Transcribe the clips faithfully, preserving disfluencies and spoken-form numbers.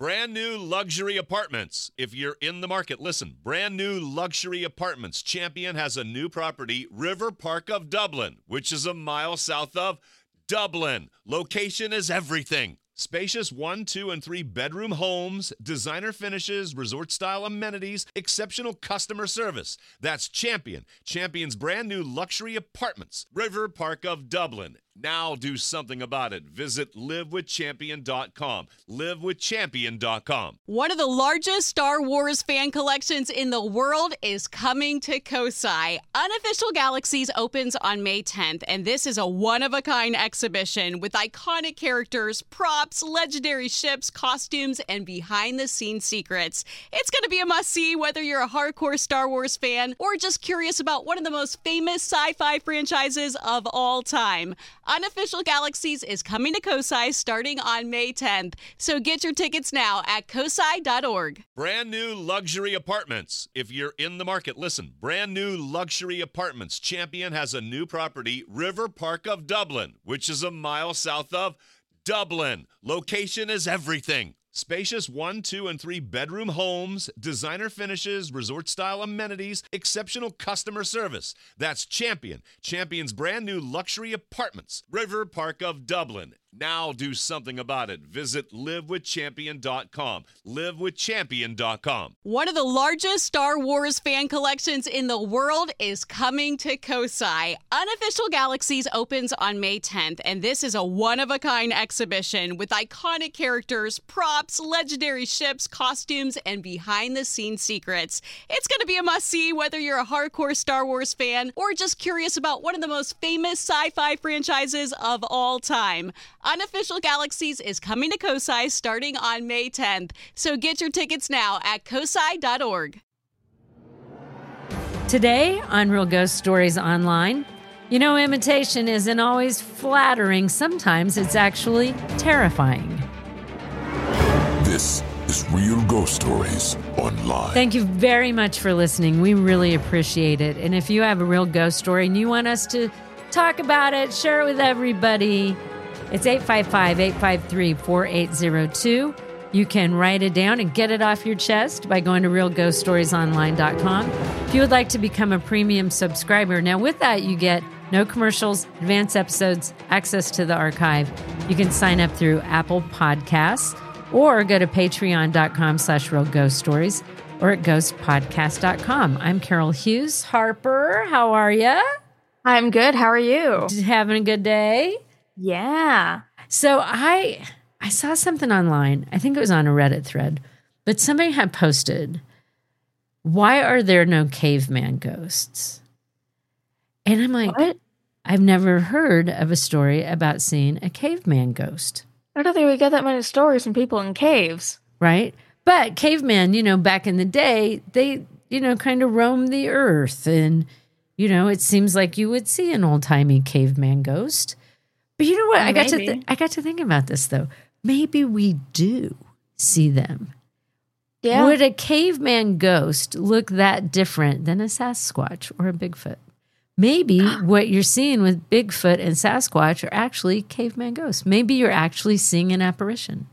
Brand new luxury apartments. If you're in the market, listen. Brand new luxury apartments. Champion has a new property, River Park of Dublin, which is a mile south of Dublin. Location is everything. Spacious one, two, and three bedroom homes, designer finishes, resort-style amenities, exceptional customer service. That's Champion. Champion's brand new luxury apartments, River Park of Dublin. Now do something about it. Visit live with champion dot com. live with champion dot com. One of the largest Star Wars fan collections in the world is coming to Kosai. Unofficial Galaxies opens on May tenth, and this is a one-of-a-kind exhibition with iconic characters, props, legendary ships, costumes, and behind-the-scenes secrets. It's going to be a must-see whether you're a hardcore Star Wars fan or just curious about one of the most famous sci-fi franchises of all time. Unofficial Galaxies is coming to Kosai starting on May tenth, so get your tickets now at kosai dot org. Brand new luxury apartments. If you're in the market, listen. Brand new luxury apartments. Champion has a new property, River Park of Dublin, which is a mile south of Dublin. Location is everything. Spacious one, two, and three bedroom homes, designer finishes, resort-style amenities, exceptional customer service. That's Champion. Champion's brand new luxury apartments, River Park of Dublin. Now do something about it. Visit live with champion dot com. live with champion dot com. One of the largest Star Wars fan collections in the world is coming to Kosai. Unofficial Galaxies opens on May tenth, and this is a one-of-a-kind exhibition with iconic characters, props, legendary ships, costumes, and behind-the-scenes secrets. It's going to be a must-see whether you're a hardcore Star Wars fan or just curious about one of the most famous sci-fi franchises of all time. Unofficial Galaxies is coming to Kosai starting on May tenth, so get your tickets now at kosai dot org. Today on Real Ghost Stories Online, you know, imitation isn't always flattering. Sometimes it's actually terrifying. This is Real Ghost Stories Online. Thank you very much for listening. We really appreciate it. And if you have a real ghost story and you want us to talk about it, share it with everybody, it's eight five five, eight five three, four eight zero two. You can write it down and get it off your chest by going to real ghost stories online dot com. If you would like to become a premium subscriber, now with that you get no commercials, advanced episodes, access to the archive. You can sign up through Apple Podcasts or go to patreon dot com slash real ghost stories or at ghost podcast dot com. I'm Carol Hughes. Harper, how are you? I'm good. How are you? Having a good day? Yeah. So I I saw something online. I think it was on a Reddit thread, but somebody had posted, why are there no caveman ghosts? And I'm like, What? I've never heard of a story about seeing a caveman ghost. I don't think we get that many stories from people in caves. Right? But cavemen, you know, back in the day, they, you know, kind of roamed the earth. And, you know, it seems like you would see an old-timey caveman ghost. But you know what? Well, I got to maybe. th- I got to thinking about this, though. Maybe we do see them. Yeah. Would a caveman ghost look that different than a Sasquatch or a Bigfoot? Maybe what you're seeing with Bigfoot and Sasquatch are actually caveman ghosts. Maybe you're actually seeing an apparition.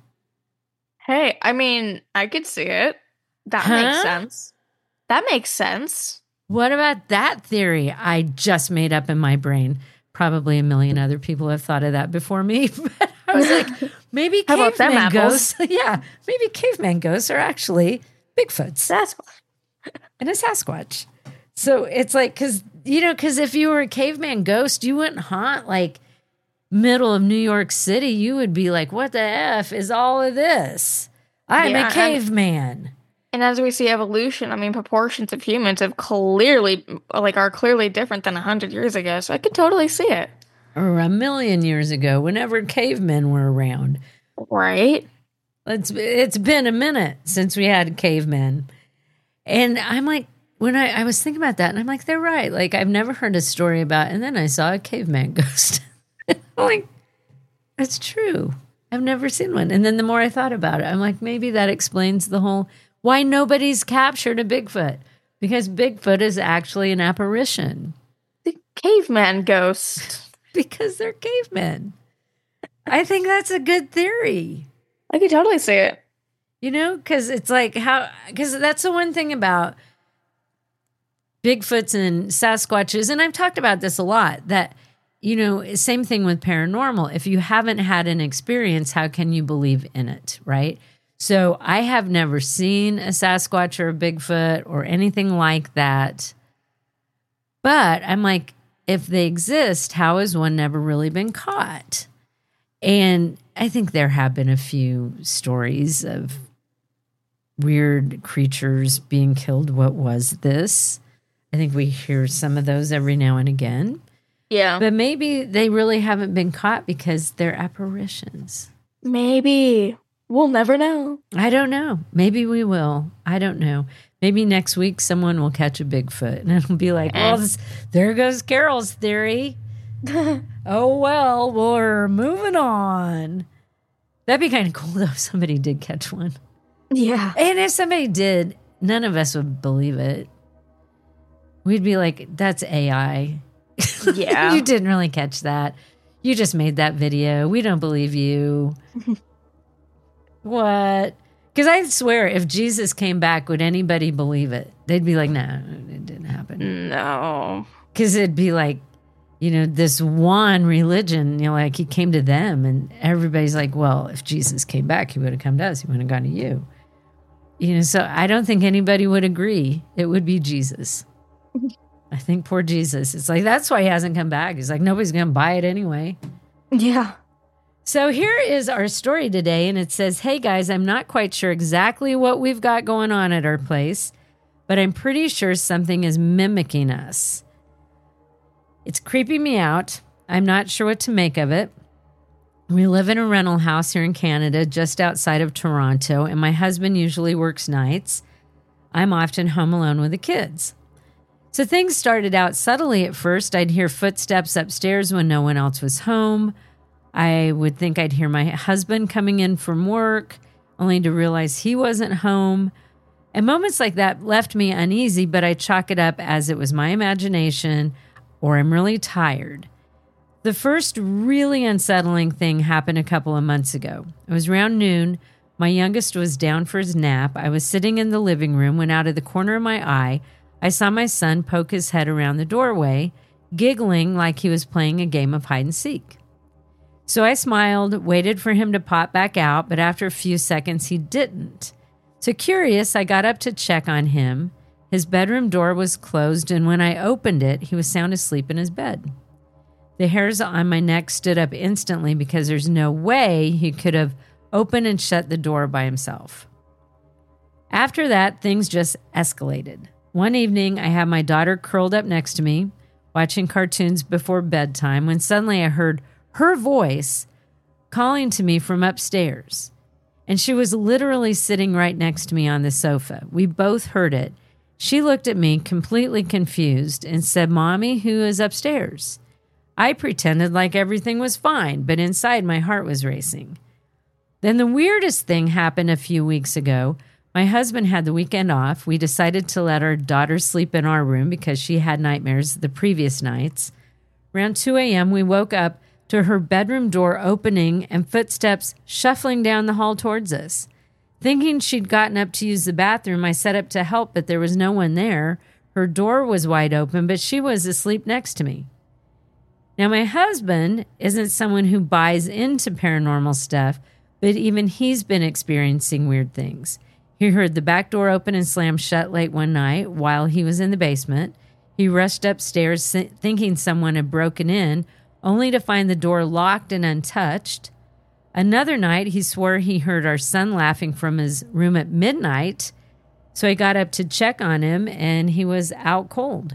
Hey, I mean, I could see it. That Huh? makes sense. That makes sense. What about that theory I just made up in my brain? Probably a million other people have thought of that before me. But I was like, maybe How about them caveman apples? ghosts. Yeah, maybe caveman ghosts are actually Bigfoots That's and a Sasquatch. So it's like, because, you know, because if you were a caveman ghost, you wouldn't haunt like middle of New York City. You would be like, what the F is all of this? I'm Yeah, a I'm- caveman. And as we see evolution, I mean, proportions of humans have clearly, like, are clearly different than a hundred years ago. So I could totally see it. Or a million years ago, whenever cavemen were around. Right? It's it's been a minute since we had cavemen. And I'm like, when I, I was thinking about that, and I'm like, they're right. Like, I've never heard a story about, and then I saw a caveman ghost. I'm like, that's true. I've never seen one. And then the more I thought about it, I'm like, maybe that explains the whole, why nobody's captured a Bigfoot. Because Bigfoot is actually an apparition. The caveman ghost. Because they're cavemen. I think that's a good theory. I could totally see it. You know, because it's like how, because that's the one thing about Bigfoots and Sasquatches, and I've talked about this a lot, that, you know, same thing with paranormal. If you haven't had an experience, how can you believe in it, right? So I have never seen a Sasquatch or a Bigfoot or anything like that. But I'm like, if they exist, how has one never really been caught? And I think there have been a few stories of weird creatures being killed. What was this? I think we hear some of those every now and again. Yeah. But maybe they really haven't been caught because they're apparitions. Maybe. We'll never know. I don't know. Maybe we will. I don't know. Maybe next week someone will catch a Bigfoot and it'll be like, well, this, there goes Carol's theory. Oh, well, we're moving on. That'd be kind of cool, though, if somebody did catch one. Yeah. And if somebody did, none of us would believe it. We'd be like, that's A I. Yeah. You didn't really catch that. You just made that video. We don't believe you. What? Because I swear, if Jesus came back, would anybody believe it? They'd be like, no, it didn't happen. No. Because it'd be like, you know, this one religion, you know, like he came to them and everybody's like, well, if Jesus came back, he would have come to us. He wouldn't have gone to you. You know, so I don't think anybody would agree. It would be Jesus. I think poor Jesus. It's like, that's why he hasn't come back. He's like, nobody's going to buy it anyway. Yeah. So here is our story today, and it says, hey guys, I'm not quite sure exactly what we've got going on at our place, but I'm pretty sure something is mimicking us. It's creeping me out. I'm not sure what to make of it. We live in a rental house here in Canada, just outside of Toronto, and my husband usually works nights. I'm often home alone with the kids. So things started out subtly at first. I'd hear footsteps upstairs when no one else was home. I would think I'd hear my husband coming in from work, only to realize he wasn't home. And moments like that left me uneasy, but I chalk it up as it was my imagination or I'm really tired. The first really unsettling thing happened a couple of months ago. It was around noon. My youngest was down for his nap. I was sitting in the living room when out of the corner of my eye, I saw my son poke his head around the doorway, giggling like he was playing a game of hide and seek. So I smiled, waited for him to pop back out, but after a few seconds, he didn't. So curious, I got up to check on him. His bedroom door was closed, and when I opened it, he was sound asleep in his bed. The hairs on my neck stood up instantly because there's no way he could have opened and shut the door by himself. After that, things just escalated. One evening, I had my daughter curled up next to me, watching cartoons before bedtime, when suddenly I heard her voice calling to me from upstairs. And she was literally sitting right next to me on the sofa. We both heard it. She looked at me completely confused and said, Mommy, who is upstairs? I pretended like everything was fine, but inside my heart was racing. Then the weirdest thing happened a few weeks ago. My husband had the weekend off. We decided to let our daughter sleep in our room because she had nightmares the previous nights. Around two a.m., we woke up to her bedroom door opening and footsteps shuffling down the hall towards us. Thinking she'd gotten up to use the bathroom, I set up to help, but there was no one there. Her door was wide open, but she was asleep next to me. Now, my husband isn't someone who buys into paranormal stuff, but even he's been experiencing weird things. He heard the back door open and slam shut late one night while he was in the basement. He rushed upstairs thinking someone had broken in, only to find the door locked and untouched. Another night, he swore he heard our son laughing from his room at midnight, so he got up to check on him, and he was out cold.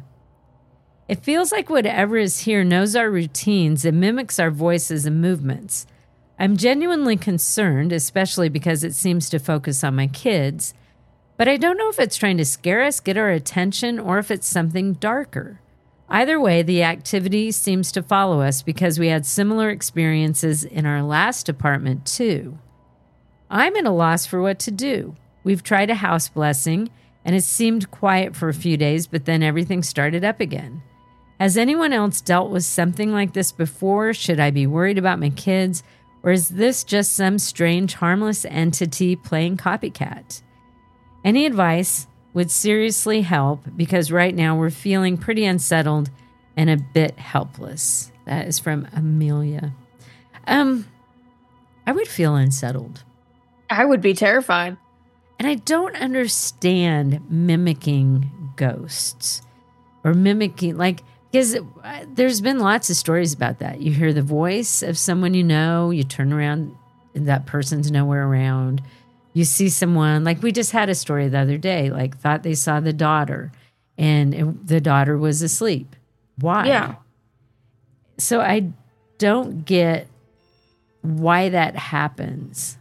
It feels like whatever is here knows our routines and mimics our voices and movements. I'm genuinely concerned, especially because it seems to focus on my kids, but I don't know if it's trying to scare us, get our attention, or if it's something darker. Either way, the activity seems to follow us because we had similar experiences in our last apartment too. I'm at a loss for what to do. We've tried a house blessing, and it seemed quiet for a few days, but then everything started up again. Has anyone else dealt with something like this before? Should I be worried about my kids? Or is this just some strange, harmless entity playing copycat? Any advice would seriously help because right now we're feeling pretty unsettled and a bit helpless. That is from Amelia. Um, I would feel unsettled. I would be terrified. And I don't understand mimicking ghosts or mimicking, like, because there's been lots of stories about that. You hear the voice of someone you know, you turn around, and that person's nowhere around. You see someone, like we just had a story the other day, like thought they saw the daughter, and it, the daughter was asleep. Why? Yeah. So I don't get why that happens.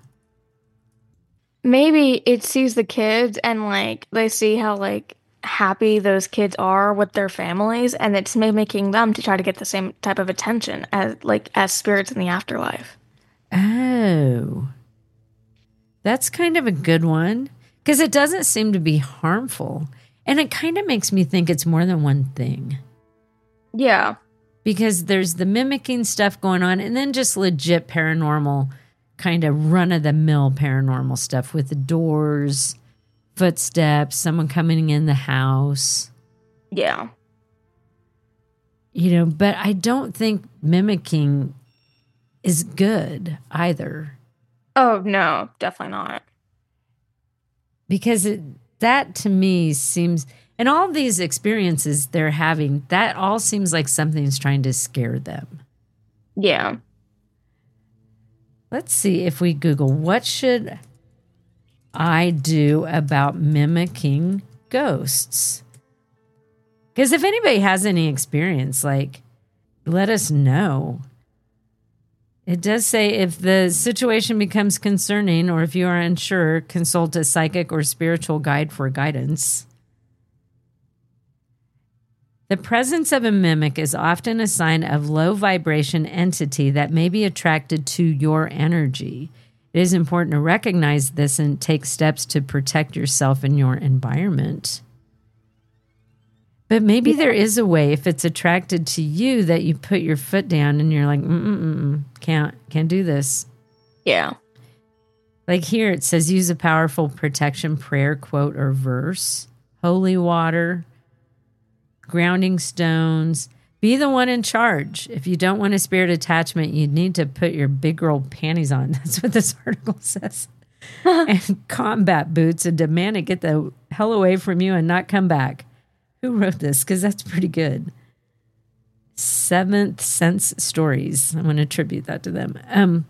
Maybe it sees the kids and like they see how like happy those kids are with their families, and it's mimicking them to try to get the same type of attention as like as spirits in the afterlife. Oh, that's kind of a good one because it doesn't seem to be harmful, and it kind of makes me think it's more than one thing. Yeah, because there's the mimicking stuff going on, and then just legit paranormal, kind of run-of-the-mill paranormal stuff with the doors, footsteps, someone coming in the house. Yeah. You know, but I don't think mimicking is good either. Oh, no, definitely not. Because it, that to me seems, and all these experiences they're having, that all seems like something's trying to scare them. Yeah. Let's see if we Google, what should I do about mimicking ghosts? Because if anybody has any experience, like, let us know. It does say if the situation becomes concerning or if you are unsure, consult a psychic or spiritual guide for guidance. The presence of a mimic is often a sign of low vibration entity that may be attracted to your energy. It is important to recognize this and take steps to protect yourself and your environment. But maybe yeah. there is a way, if it's attracted to you, that you put your foot down and you're like, mm-mm-mm, can't, can't do this. Yeah. Like here it says, use a powerful protection prayer, quote, or verse, holy water, grounding stones. Be the one in charge. If you don't want a spirit attachment, you need to put your big girl panties on. That's what this article says. And combat boots and demand it get the hell away from you and not come back. Who wrote this? Because that's pretty good. Seventh Sense Stories. I'm going to attribute that to them. Um.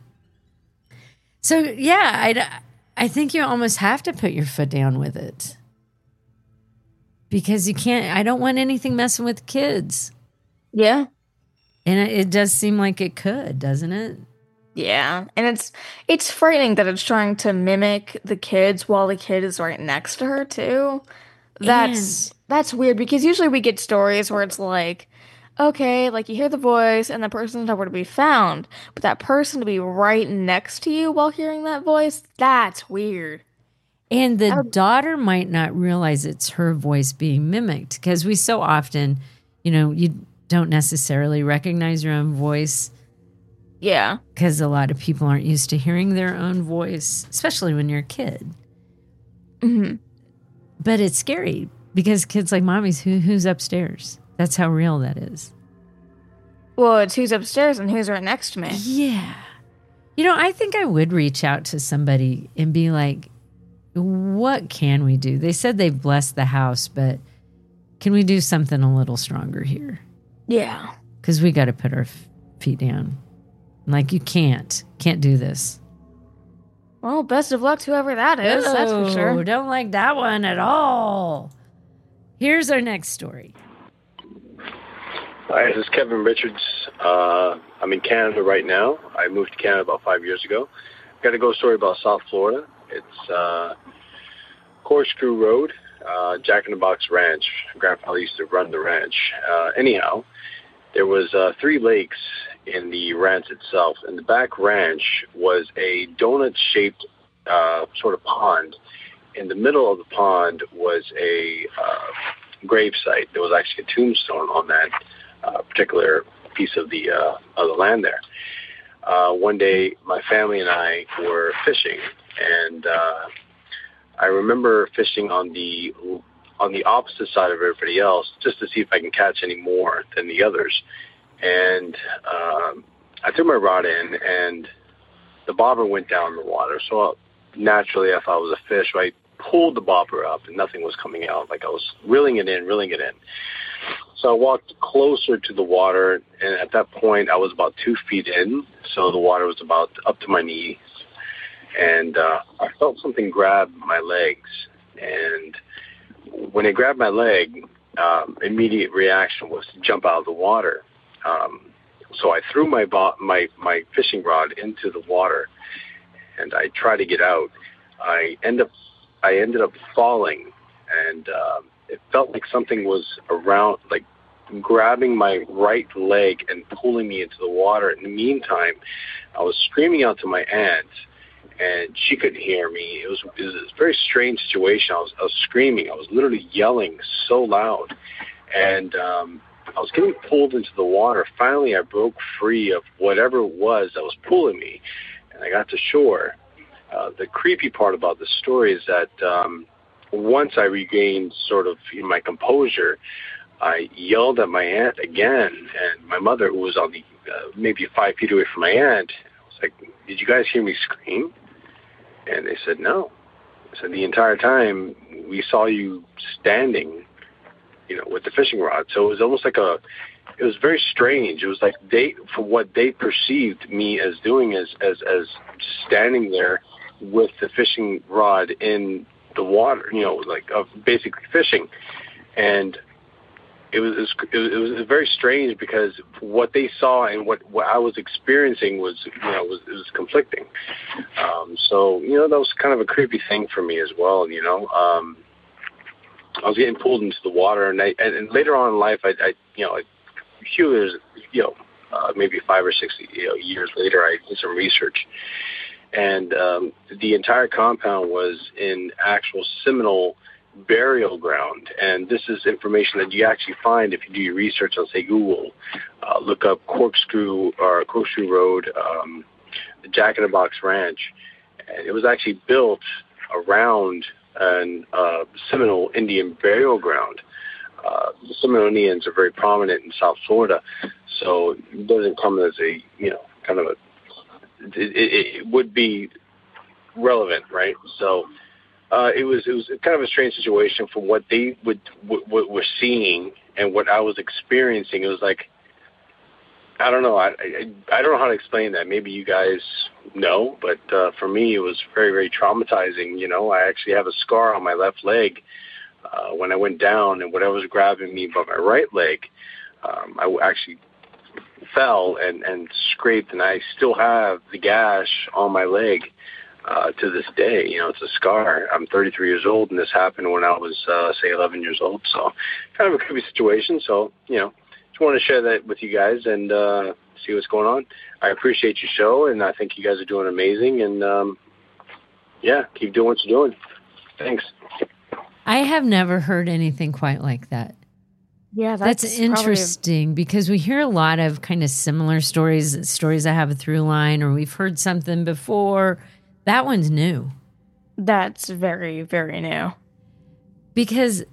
So, yeah, I, I think you almost have to put your foot down with it. Because you can't, I don't want anything messing with kids. Yeah. And it, it does seem like it could, doesn't it? Yeah. And it's it's frightening that it's trying to mimic the kids while the kid is right next to her, too. That's and, that's weird because usually we get stories where it's like, okay, like you hear the voice and the person's nowhere to be found, but that person to be right next to you while hearing that voice, that's weird. And the would, daughter might not realize it's her voice being mimicked because we so often, you know, you don't necessarily recognize your own voice. Yeah. Because a lot of people aren't used to hearing their own voice, especially when you're a kid. Mm-hmm. But it's scary because kids like, mommy's who who's upstairs. That's how real that is. Well, it's who's upstairs and who's right next to me. Yeah. You know, I think I would reach out to somebody and be like, what can we do? They said they've blessed the house, but can we do something a little stronger here? Yeah. Because we got to put our f- feet down. Like, you can't. Can't do this. Well, best of luck to whoever that is. Oh, that's for sure. Don't like that one at all. Here's our next story. Hi, this is Kevin Richards. Uh, I'm in Canada right now. I moved to Canada about five years ago. Got a ghost story about South Florida. It's uh, Corkscrew Road, uh, Jack in the Box Ranch. Grandfather used to run the ranch. Uh, anyhow, there was uh, three lakes in the ranch itself. And the back ranch was a donut-shaped uh, sort of pond. In the middle of the pond was a uh, grave site. There was actually a tombstone on that uh, particular piece of the uh, of the land there. uh, one day my family and I were fishing, and uh, I remember fishing on the on the opposite side of everybody else just to see if I can catch any more than the others. And um, I threw my rod in, and the bobber went down in the water. So naturally, I thought it was a fish. So I pulled the bobber up, and nothing was coming out. Like I was reeling it in, reeling it in. So I walked closer to the water, and at that point, I was about two feet in. So the water was about up to my knees. And uh, I felt something grab my legs. And when it grabbed my leg, um, immediate reaction was to jump out of the water. Um, so I threw my, bo- my my fishing rod into the water, and I tried to get out. I end up I ended up falling, and uh, it felt like something was around, like grabbing my right leg and pulling me into the water. In the meantime, I was screaming out to my aunt, and she couldn't hear me. It was, it was a very strange situation. I was, I was screaming. I was literally yelling so loud, and um, I was getting pulled into the water. Finally, I broke free of whatever it was that was pulling me, and I got to shore. Uh, the creepy part about the story is that um, once I regained sort of my composure, I yelled at my aunt again, and my mother, who was on the uh, maybe five feet away from my aunt, I was like, "Did you guys hear me scream?" And they said, "No." I said, "The entire time we saw you standing, you know, with the fishing rod." So it was almost like a, it was very strange. It was like they, for what they perceived me as doing, as as as standing there with the fishing rod in the water, you know, like of basically fishing. And it was, it was it was very strange because what they saw and what, what I was experiencing was, you know, was, it was conflicting. Um, so, you know, that was kind of a creepy thing for me as well. You know, um, I was getting pulled into the water, and I, and, and later on in life, I, I you know, a few years, you know, uh, maybe five or six you know, years later, I did some research. And um, the entire compound was in actual Seminole burial ground. And this is information that you actually find if you do your research on, say, Google. Uh, look up Corkscrew or Corkscrew Road, um, the Jack in the Box Ranch. And it was actually built around an uh, Seminole Indian burial ground. Uh, the Seminole Indians are very prominent in South Florida, so it doesn't come as a, you know, kind of a, It, it, it would be relevant, right? So uh, it was it was kind of a strange situation from what they would what, what were seeing and what I was experiencing. It was like, I don't know, I, I I don't know how to explain that. Maybe you guys know, but uh, for me, it was very very traumatizing. You know, I actually have a scar on my left leg uh, when I went down, and whatever was grabbing me by my right leg, um, I actually fell and, and scraped, and I still have the gash on my leg uh, to this day. You know, it's a scar. I'm thirty-three years old, and this happened when I was, uh, say, eleven years old. So kind of a creepy situation. So, you know, just want to share that with you guys and uh, see what's going on. I appreciate your show, and I think you guys are doing amazing. And, um, yeah, keep doing what you're doing. Thanks. I have never heard anything quite like that. Yeah, that's, that's interesting probably... because we hear a lot of kind of similar stories, stories that have a through line, or we've heard something before. That one's new. That's very, very new. Because,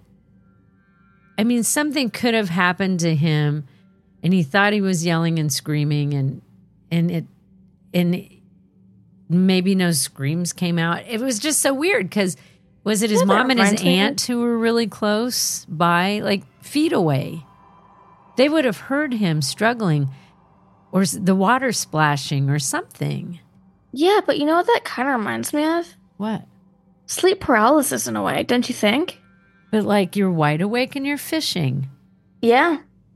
I mean, something could have happened to him, and he thought he was yelling and screaming, and and it and maybe no screams came out. It was just so weird because. Was it his yeah, mom and his aunt who were really close by, like feet away? They would have heard him struggling or the water splashing or something. Yeah, but you know what that kind of reminds me of? What? Sleep paralysis in a way, don't you think? But like you're wide awake and you're fishing. Yeah.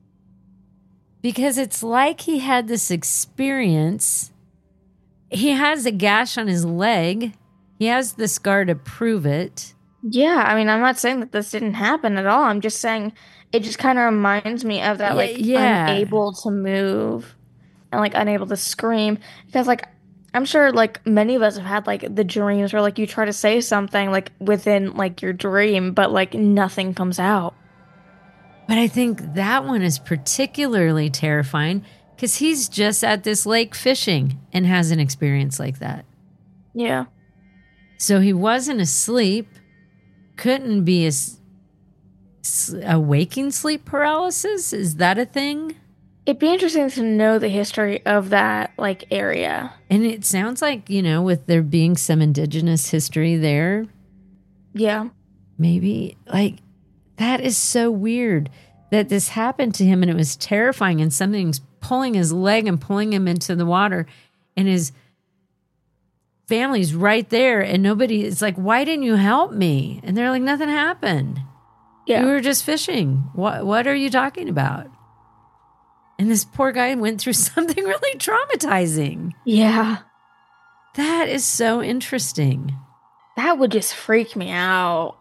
Because it's like he had this experience. He has a gash on his leg. He has the scar to prove it. Yeah, I mean, I'm not saying that this didn't happen at all. I'm just saying it just kind of reminds me of that, like, yeah. unable to move and, like, unable to scream. Because, like, I'm sure, like, many of us have had, like, the dreams where, like, you try to say something, like, within, like, your dream, but, like, nothing comes out. But I think that one is particularly terrifying Because he's just at this lake fishing and has an experience like that. Yeah. So he wasn't asleep, couldn't be a, a waking sleep paralysis. Is that a thing? It'd be interesting to know the history of that like area. And it sounds like, you know, with there being some indigenous history there. Yeah. Maybe like that is so weird that this happened to him and it was terrifying and something's pulling his leg and pulling him into the water and his family's right there and nobody is like, why didn't you help me? And they're like, nothing happened. Yeah. We were just fishing. What what are you talking about? And this poor guy went through something really traumatizing. Yeah. That is so interesting. That would just freak me out.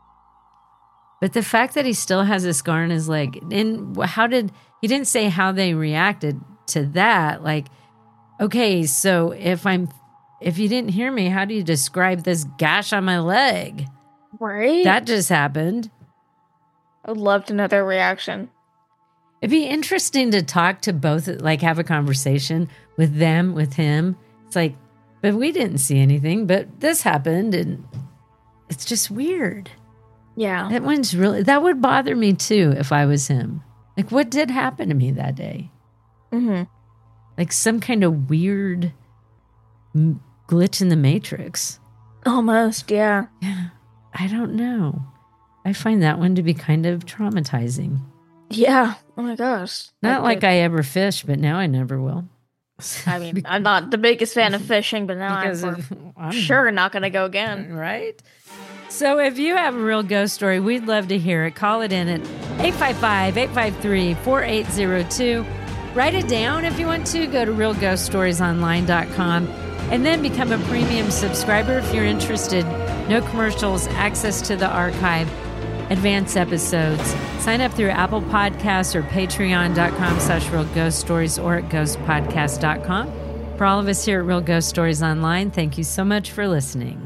But the fact that he still has a scar on his leg, and how did, he didn't say how they reacted to that. Like, okay, so if I'm, if you didn't hear me, how do you describe this gash on my leg? Right? That just happened. I would love to know their reaction. It'd be interesting to talk to both, like have a conversation with them, with him. It's like, but we didn't see anything, but this happened. And it's just weird. Yeah. That one's really, that would bother me too if I was him. Like, what did happen to me that day? Mm-hmm. Like some kind of weird m- glitch in the Matrix. Almost, yeah. Yeah. I don't know. I find that one to be kind of traumatizing. Yeah. Oh my gosh. Not like could, I ever fish, but now I never will. I mean, I'm not the biggest fan of fishing, but now I'm, of, I'm sure not going to go again. Right? So if you have a real ghost story, we'd love to hear it. Call it in at eight five five, eight five three, four eight zero two. Write it down if you want to. Go to real ghost stories online dot com and then become a premium subscriber if you're interested. No commercials, access to the archive, advanced episodes. Sign up through Apple Podcasts or patreon.com slash real ghost stories or at ghost podcast dot com. For all of us here at Real Ghost Stories Online, thank you so much for listening.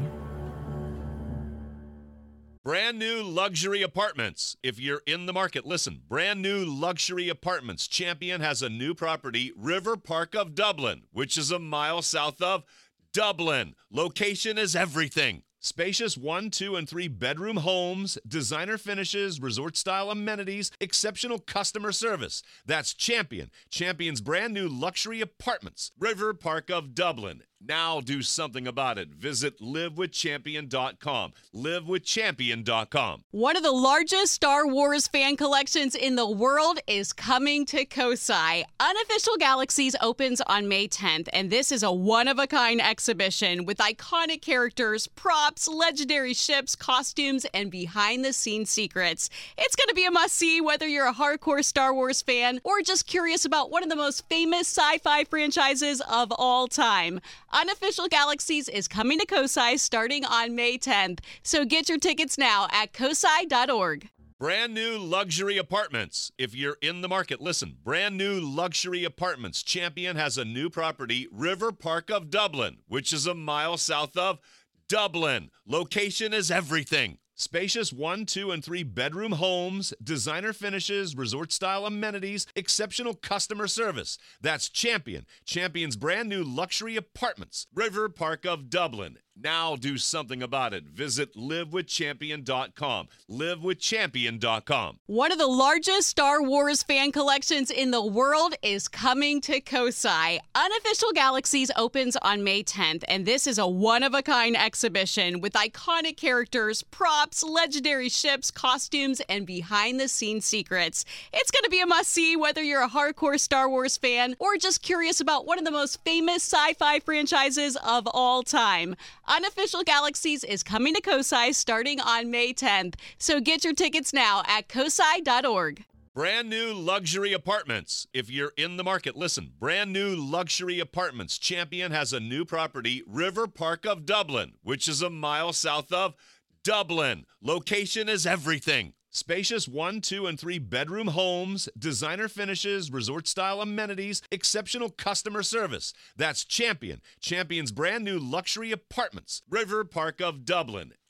Brand new luxury apartments. If you're in the market, listen. Brand new luxury apartments. Champion has a new property, River Park of Dublin, which is a mile south of Dublin. Location is everything. Spacious one, two, and three bedroom homes, designer finishes, resort-style amenities, exceptional customer service. That's Champion. Champion's brand new luxury apartments. River Park of Dublin. Now do something about it. Visit live with champion dot com. live with champion dot com. One of the largest Star Wars fan collections in the world is coming to Kosai. Unofficial Galaxies opens on May tenth, and this is a one-of-a-kind exhibition with iconic characters, props, legendary ships, costumes, and behind-the-scenes secrets. It's going to be a must-see whether you're a hardcore Star Wars fan or just curious about one of the most famous sci-fi franchises of all time. Unofficial Galaxies is coming to Kosai starting on May tenth, so get your tickets now at kosai dot org. Brand new luxury apartments. If you're in the market, listen. Brand new luxury apartments. Champion has a new property, River Park of Dublin, which is a mile south of Dublin. Location is everything. Spacious one, two, and three bedroom homes, designer finishes, resort-style amenities, exceptional customer service. That's Champion. Champion's brand new luxury apartments. River Park of Dublin. Now do something about it. Visit live with champion dot com. live with champion dot com. One of the largest Star Wars fan collections in the world is coming to Kosai. Unofficial Galaxies opens on May tenth, and this is a one-of-a-kind exhibition with iconic characters, props, legendary ships, costumes, and behind-the-scenes secrets. It's going to be a must-see whether you're a hardcore Star Wars fan or just curious about one of the most famous sci-fi franchises of all time. Unofficial Galaxies is coming to Kosai starting on May tenth, so get your tickets now at kosai dot org. Brand new luxury apartments. If you're in the market, listen. Brand new luxury apartments. Champion has a new property, River Park of Dublin, which is a mile south of Dublin. Location is everything. Spacious one, two, and three bedroom homes, designer finishes, resort-style amenities, exceptional customer service. That's Champion. Champion's brand new luxury apartments. River Park of Dublin.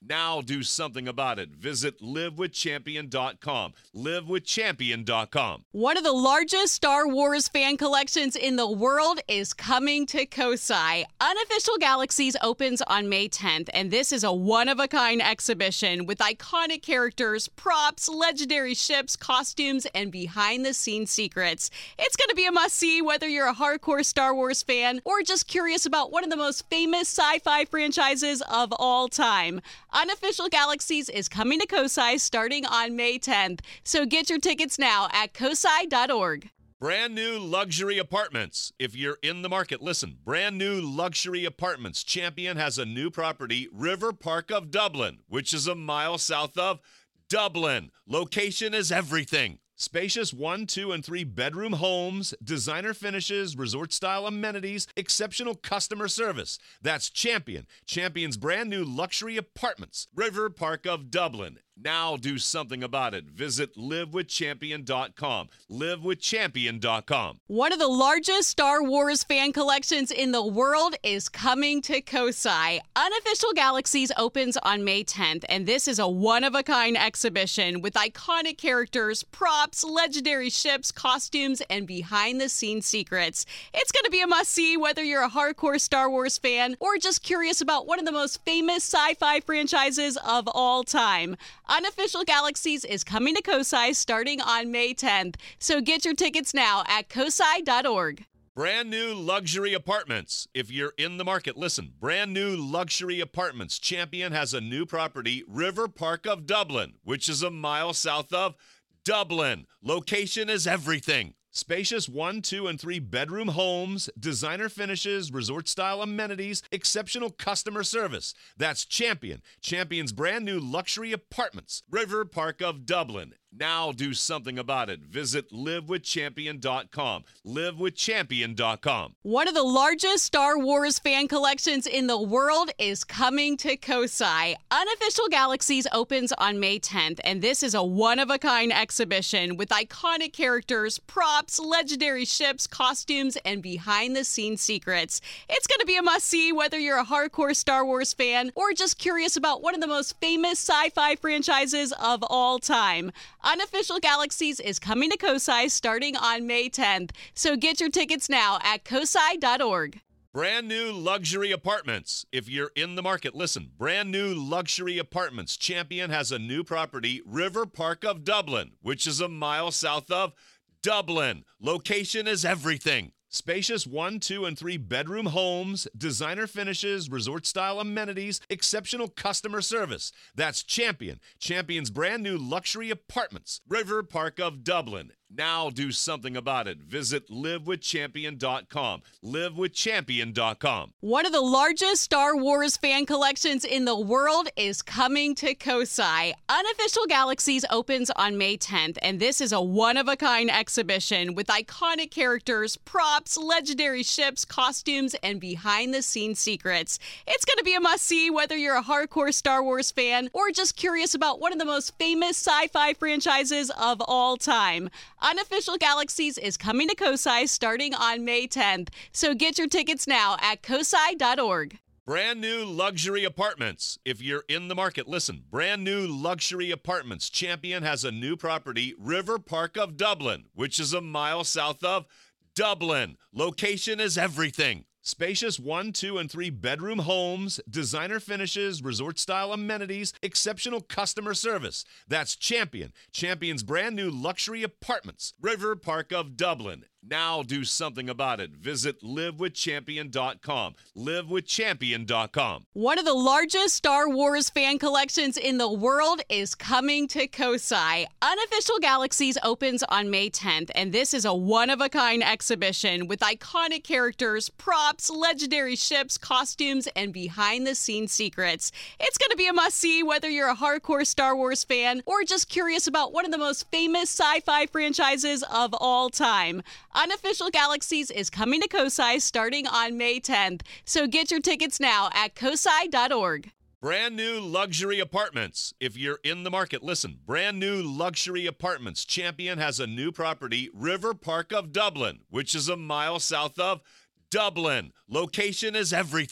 Now do something about it. Visit live with champion dot com. live with champion dot com. One of the largest Star Wars fan collections in the world is coming to Kosai. Unofficial Galaxies opens on May tenth, and this is a one-of-a-kind exhibition with iconic characters, props, legendary ships, costumes, and behind-the-scenes secrets. It's going to be a must-see whether you're a hardcore Star Wars fan or just curious about one of the most famous sci-fi franchises of all time. Unofficial Galaxies is coming to Kosai starting on May tenth, so get your tickets now at kosai dot org. Brand new luxury apartments. If you're in the market, listen. Brand new luxury apartments. Champion has a new property, River Park of Dublin, which is a mile south of Dublin. Location is everything. Spacious one, two, and three bedroom homes, designer finishes, resort-style amenities, exceptional customer service. That's Champion. Champion's brand new luxury apartments, River Park of Dublin. Now do something about it. Visit live with champion dot com. live with champion dot com. One of the largest Star Wars fan collections in the world is coming to Kosai. Unofficial Galaxies opens on May tenth, and this is a one-of-a-kind exhibition with iconic characters, props, legendary ships, costumes, and behind-the-scenes secrets. It's going to be a must-see whether you're a hardcore Star Wars fan or just curious about one of the most famous sci-fi franchises of all time. Unofficial Galaxies is coming to Kosai starting on May tenth, so get your tickets now at kosai dot org. Brand new luxury apartments. If you're in the market, listen. Brand new luxury apartments. Champion has a new property, River Park of Dublin, which is a mile south of Dublin. Location is everything. Spacious one, two, and three bedroom homes, designer finishes, resort-style amenities, exceptional customer service. That's Champion. Champion's brand new luxury apartments, River Park of Dublin. Now do something about it. Visit live with champion dot com. live with champion dot com. One of the largest Star Wars fan collections in the world is coming to Kosai. Unofficial Galaxies opens on May tenth, and this is a one-of-a-kind exhibition with iconic characters, props, legendary ships, costumes, and behind-the-scenes secrets. It's going to be a must-see whether you're a hardcore Star Wars fan or just curious about one of the most famous sci-fi franchises of all time. Unofficial Galaxies is coming to Kosai starting on May tenth, so get your tickets now at kosai dot org. Brand new luxury apartments. If you're in the market, listen. Brand new luxury apartments. Champion has a new property, River Park of Dublin, which is a mile south of Dublin. Location is everything. Spacious one, two, and three bedroom homes, designer finishes, resort-style amenities, exceptional customer service. That's Champion. Champion's brand new luxury apartments, River Park of Dublin. Now do something about it. Visit live with champion dot com. live with champion dot com. One of the largest Star Wars fan collections in the world is coming to Kosai. Unofficial Galaxies opens on May tenth, and this is a one-of-a-kind exhibition with iconic characters, props, legendary ships, costumes, and behind-the-scenes secrets. It's going to be a must-see whether you're a hardcore Star Wars fan or just curious about one of the most famous sci-fi franchises of all time. Unofficial Galaxies is coming to Kosai starting on May tenth, so get your tickets now at kosai dot org. Brand new luxury apartments. If you're in the market, listen. Brand new luxury apartments. Champion has a new property, River Park of Dublin, which is a mile south of Dublin. Location is everything. Spacious one, two, and three bedroom homes, designer finishes, resort-style amenities, exceptional customer service. That's Champion. Champion's brand new luxury apartments, River Park of Dublin. Now do something about it. Visit live with champion dot com. live with champion dot com. One of the largest Star Wars fan collections in the world is coming to Kosai. Unofficial Galaxies opens on May tenth, and this is a one-of-a-kind exhibition with iconic characters, props, legendary ships, costumes, and behind-the-scenes secrets. It's going to be a must-see whether you're a hardcore Star Wars fan or just curious about one of the most famous sci-fi franchises of all time. Unofficial Galaxies is coming to Kosai starting on May tenth, so get your tickets now at kosai dot org. Brand new luxury apartments. If you're in the market, listen. Brand new luxury apartments. Champion has a new property, River Park of Dublin, which is a mile south of Dublin. Location is everything.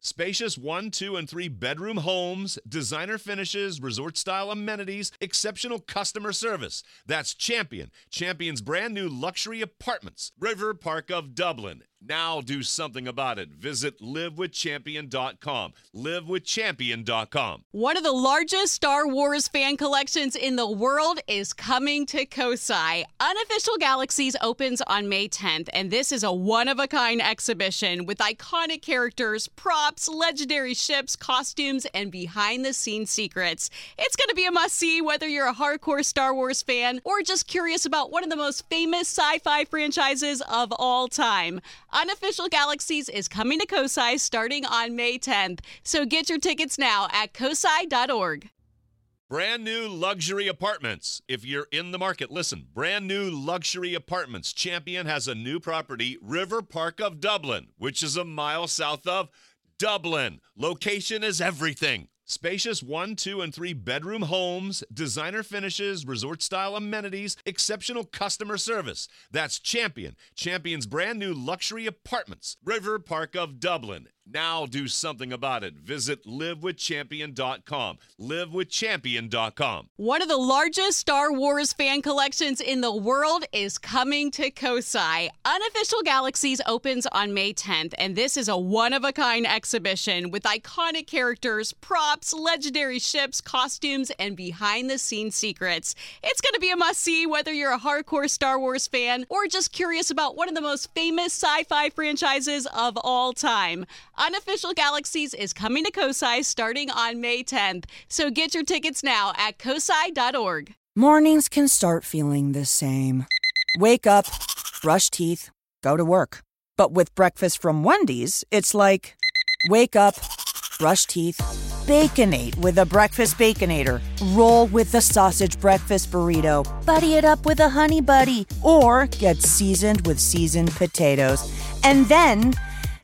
Spacious one, two, and three bedroom homes, designer finishes, resort-style amenities, exceptional customer service. That's Champion. Champion's brand new luxury apartments. River Park of Dublin. Now do something about it. Visit live with champion dot com. live with champion dot com. One of the largest Star Wars fan collections in the world is coming to Kosai. Unofficial Galaxies opens on May tenth, and this is a one-of-a-kind exhibition with iconic characters, props, legendary ships, costumes, and behind-the-scenes secrets. It's going to be a must-see whether you're a hardcore Star Wars fan or just curious about one of the most famous sci-fi franchises of all time. Unofficial Galaxies is coming to Kosai starting on May tenth, so get your tickets now at kosai dot org. Brand new luxury apartments. If you're in the market, listen. Brand new luxury apartments. Champion has a new property, River Park of Dublin, which is a mile south of Dublin. Location is everything. Spacious one, two, and three bedroom homes, designer finishes, resort-style amenities, exceptional customer service. That's Champion. Champion's brand new luxury apartments. River Park of Dublin. Now do something about it. Visit live with champion dot com. live with champion dot com. One of the largest Star Wars fan collections in the world is coming to Kosai. Unofficial Galaxies opens on May tenth, and this is a one-of-a-kind exhibition with iconic characters, props, legendary ships, costumes, and behind-the-scenes secrets. It's going to be a must-see whether you're a hardcore Star Wars fan or just curious about one of the most famous sci-fi franchises of all time. Unofficial Galaxies is coming to Kosai starting on May tenth, so get your tickets now at kosai dot org. Mornings can start feeling the same. Wake up, brush teeth, go to work. But with breakfast from Wendy's, it's like, wake up, brush teeth, Baconate with a breakfast Baconator. Roll with the sausage breakfast burrito. Buddy it up with a honey buddy. Or get seasoned with seasoned potatoes. And then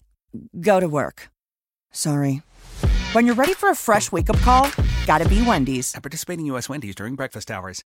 go to work. Sorry. When you're ready for a fresh wake-up call, gotta be Wendy's. At participating U S Wendy's during breakfast hours.